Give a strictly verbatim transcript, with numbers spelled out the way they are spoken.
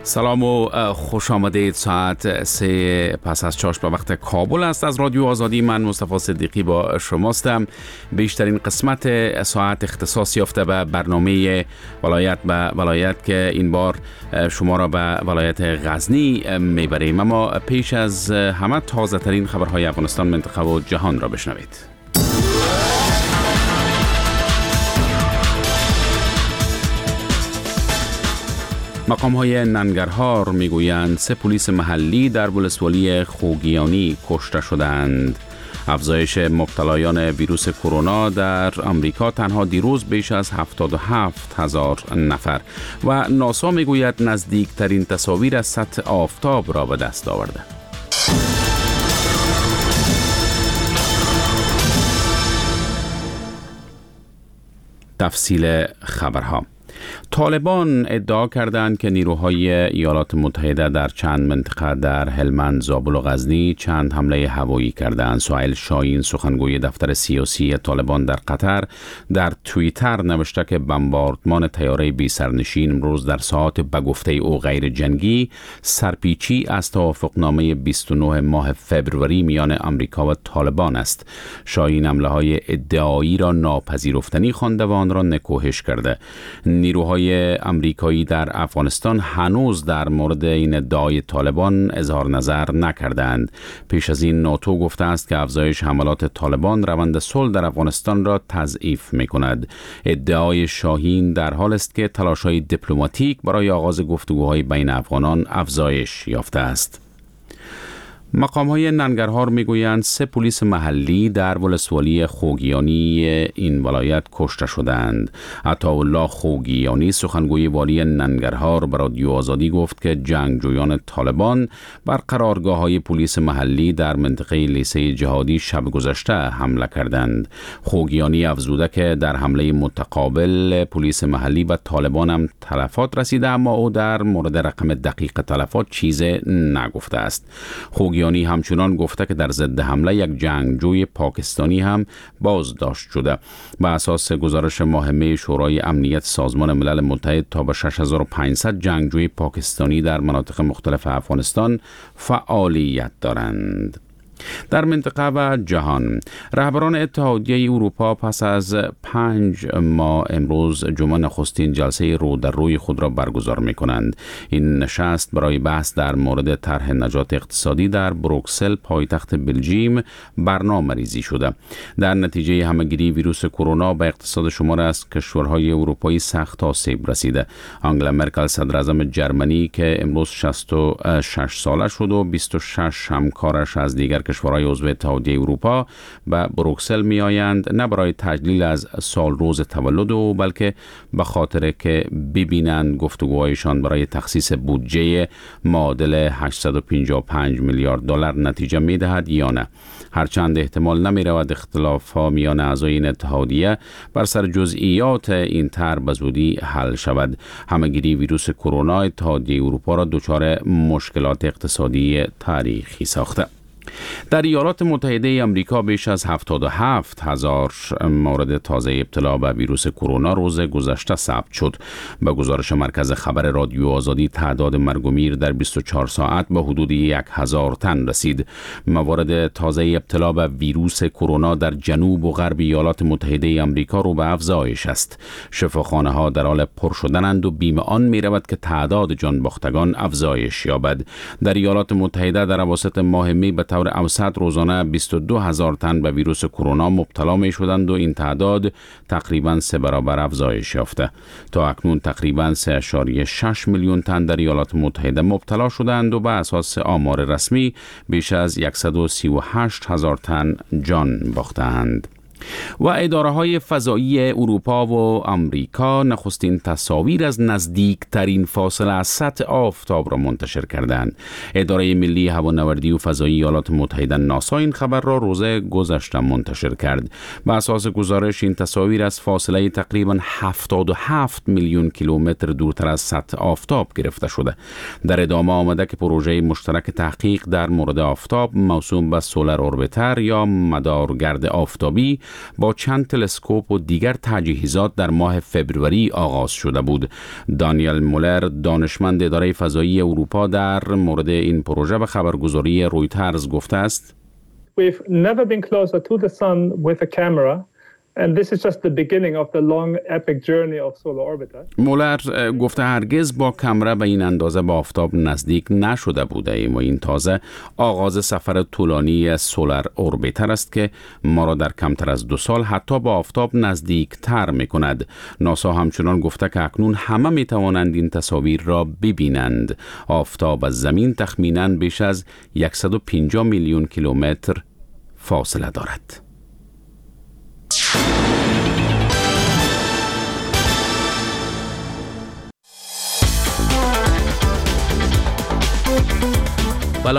سلام و خوش آمدید. ساعت سه پس از چاش به وقت کابل است. از رادیو آزادی من مصطفی صدیقی با شماستم. بیشترین قسمت ساعت اختصاص یافته به برنامه ولایت به ولایت که این بار شما را به ولایت غزنی میبریم. اما پیش از همه تازه ترین خبرهای افغانستان، منطقه و جهان را بشنوید. مقام‌های ننگرهار میگویند سه پلیس محلی در ولسوالی خوگیانی کشته شدند. افزایش مبتلایان ویروس کرونا در آمریکا تنها دیروز بیش از هفتاد و هفت هزار نفر و ناسا میگوید نزدیکترین تصاویر از سطح آفتاب را به دست آورده. تفصیل خبرها. طالبان ادعا کردند که نیروهای ایالات متحده در چند منطقه در هلمند، زابل و غزنی چند حمله هوایی کردند. سهیل شاهین، سخنگوی دفتر سیاسی طالبان در قطر، در توییتر نوشته که بمباردمان طیاره بی سرنشین امروز در ساعات به گفته او غیر جنگی سرپیچی از توافقنامه بیست و نه ماه فبروری میان آمریکا و طالبان است. شاهین حمله های ادعایی را ناپذیرفتنی خوانده و آن را نکوهش کرده. نیروهای آمریکایی در افغانستان هنوز در مورد این ادعای طالبان اظهار نظر نکردند. پیش از این ناتو گفته است که افزایش حملات طالبان روند صلح در افغانستان را تضعیف می‌کند. ادعای شاهین در حال است که تلاش‌های دیپلماتیک برای آغاز گفتگوهای بین افغانان افزایش یافته است. مقام‌های ننگرهار میگویند سه پلیس محلی در ولسوالی خوگیانی این ولایت کشته شدند. عطاالله خوگیانی، سخنگوی والی ننگرهار، به رادیو آزادی گفت که جنگجویان طالبان بر قرارگاه‌های پلیس محلی در منطقه لیسه جهادی شب گذشته حمله کردند. خوگیانی افزوده که در حمله متقابل پلیس محلی و طالبان هم تلفات رسیده، اما او در مورد رقم دقیق تلفات چیزی نگفته است. خوگیانی یانی همچنان گفته که در ضد حمله یک جنگجوی پاکستانی هم بازداشت شده. به اساس گزارش ماه می شورای امنیت سازمان ملل متحد تا به شش هزار و پانصد جنگجوی پاکستانی در مناطق مختلف افغانستان فعالیت دارند. در منطقه و جهان، رهبران اتحادیه اروپا پس از پنج ماه امروز جمعه نخستین جلسه رو در روی خود را برگزار می کنند. این نشست برای بحث در مورد طرح نجات اقتصادی در بروکسل، پایتخت بلژیم، برنامه ریزی شده. در نتیجه همهگیری ویروس کرونا به اقتصاد شمار از کشورهای اروپایی سخت آسیب رسیده. آنگلا مرکل، صدر اعظم جرمنی که امروز شصت و شش ساله شد و بیست و شش همکارش از دیگر کشورهای عضو اتحادیه اروپا به بروکسل می آیند، نه برای تجلیل از سال روز تولد او، بلکه به خاطر که ببینند گفتگوهایشان برای تخصیص بودجه معادل هشتصد و پنجاه و پنج میلیارد دلار نتیجه می دهد یا نه. هرچند احتمال نمی رود اختلاف ها میان اعضای این اتحادیه بر سر جزئیات این طرح به زودی حل شود. همهگیری ویروس کرونا اتحادیه اروپا را دچار مشکلات اقتصادی تاریخی ساخته. در ایالات متحده آمریکا بیش از هفتاد و هفت هزار مورد تازه ابتلا به ویروس کرونا روز گذشته ثبت شد. به گزارش مرکز خبر رادیو آزادی، تعداد مرگ و میر در بیست و چهار ساعت به حدود یک هزار تن رسید. موارد تازه ابتلا به ویروس کرونا در جنوب و غرب ایالات متحده آمریکا رو به افزایش است. شفاخانه ها در حال پر شدنند و بیم آن می رود که تعداد جان باختگان افزایش یابد. در ایالات متحده در اواسط ماه می به طور اوسط روزانه بیست و دو هزار تن به ویروس کرونا مبتلا می شدند و این تعداد تقریباً سه برابر افزایش یافته. تا اکنون تقریباً سه و شش میلیون تن در ایالات متحده مبتلا شدند و به اساس آمار رسمی بیش از صد و سی و هشت هزار تن جان باختند. و اداره های فضایی اروپا و آمریکا نخستین تصاویر از نزدیکترین فاصله از سطح آفتاب را منتشر کردند. اداره ملی هوانوردی و فضایی ایالات متحده ناسا این خبر را روز گذشته منتشر کرد. به اساس گزارش این تصاویر از فاصله تقریبا هفتاد و هفت میلیون کیلومتر دورتر از سطح آفتاب گرفته شده. در ادامه آمده که پروژه مشترک تحقیق در مورد آفتاب موسوم به سولار اوربیتر یا مدارگرد آفتابی با چند تلسکوپ و دیگر تجهیزات در ماه فبروری آغاز شده بود. دانیل مولر، دانشمند اداره فضایی اروپا، در مورد این پروژه به خبرگزاری رویترز گفته است: We've never been closer to the sun with a camera. And this is just the beginning of the long epic journey of Solar Orbiter. مولر گفته هرگز با کامرا به این اندازه به آفتاب نزدیک نشده بوده ایم و این تازه آغاز سفر طولانی سولار اوربیتر است که ما را در کمتر از دو سال حتی با آفتاب نزدیک تر می کند. ناسا همچنان گفته که اکنون همه می توانند این تصاویر را ببینند. آفتاب از زمین تخمیناً بیش از صد و پنجاه میلیون کیلومتر فاصله دارد.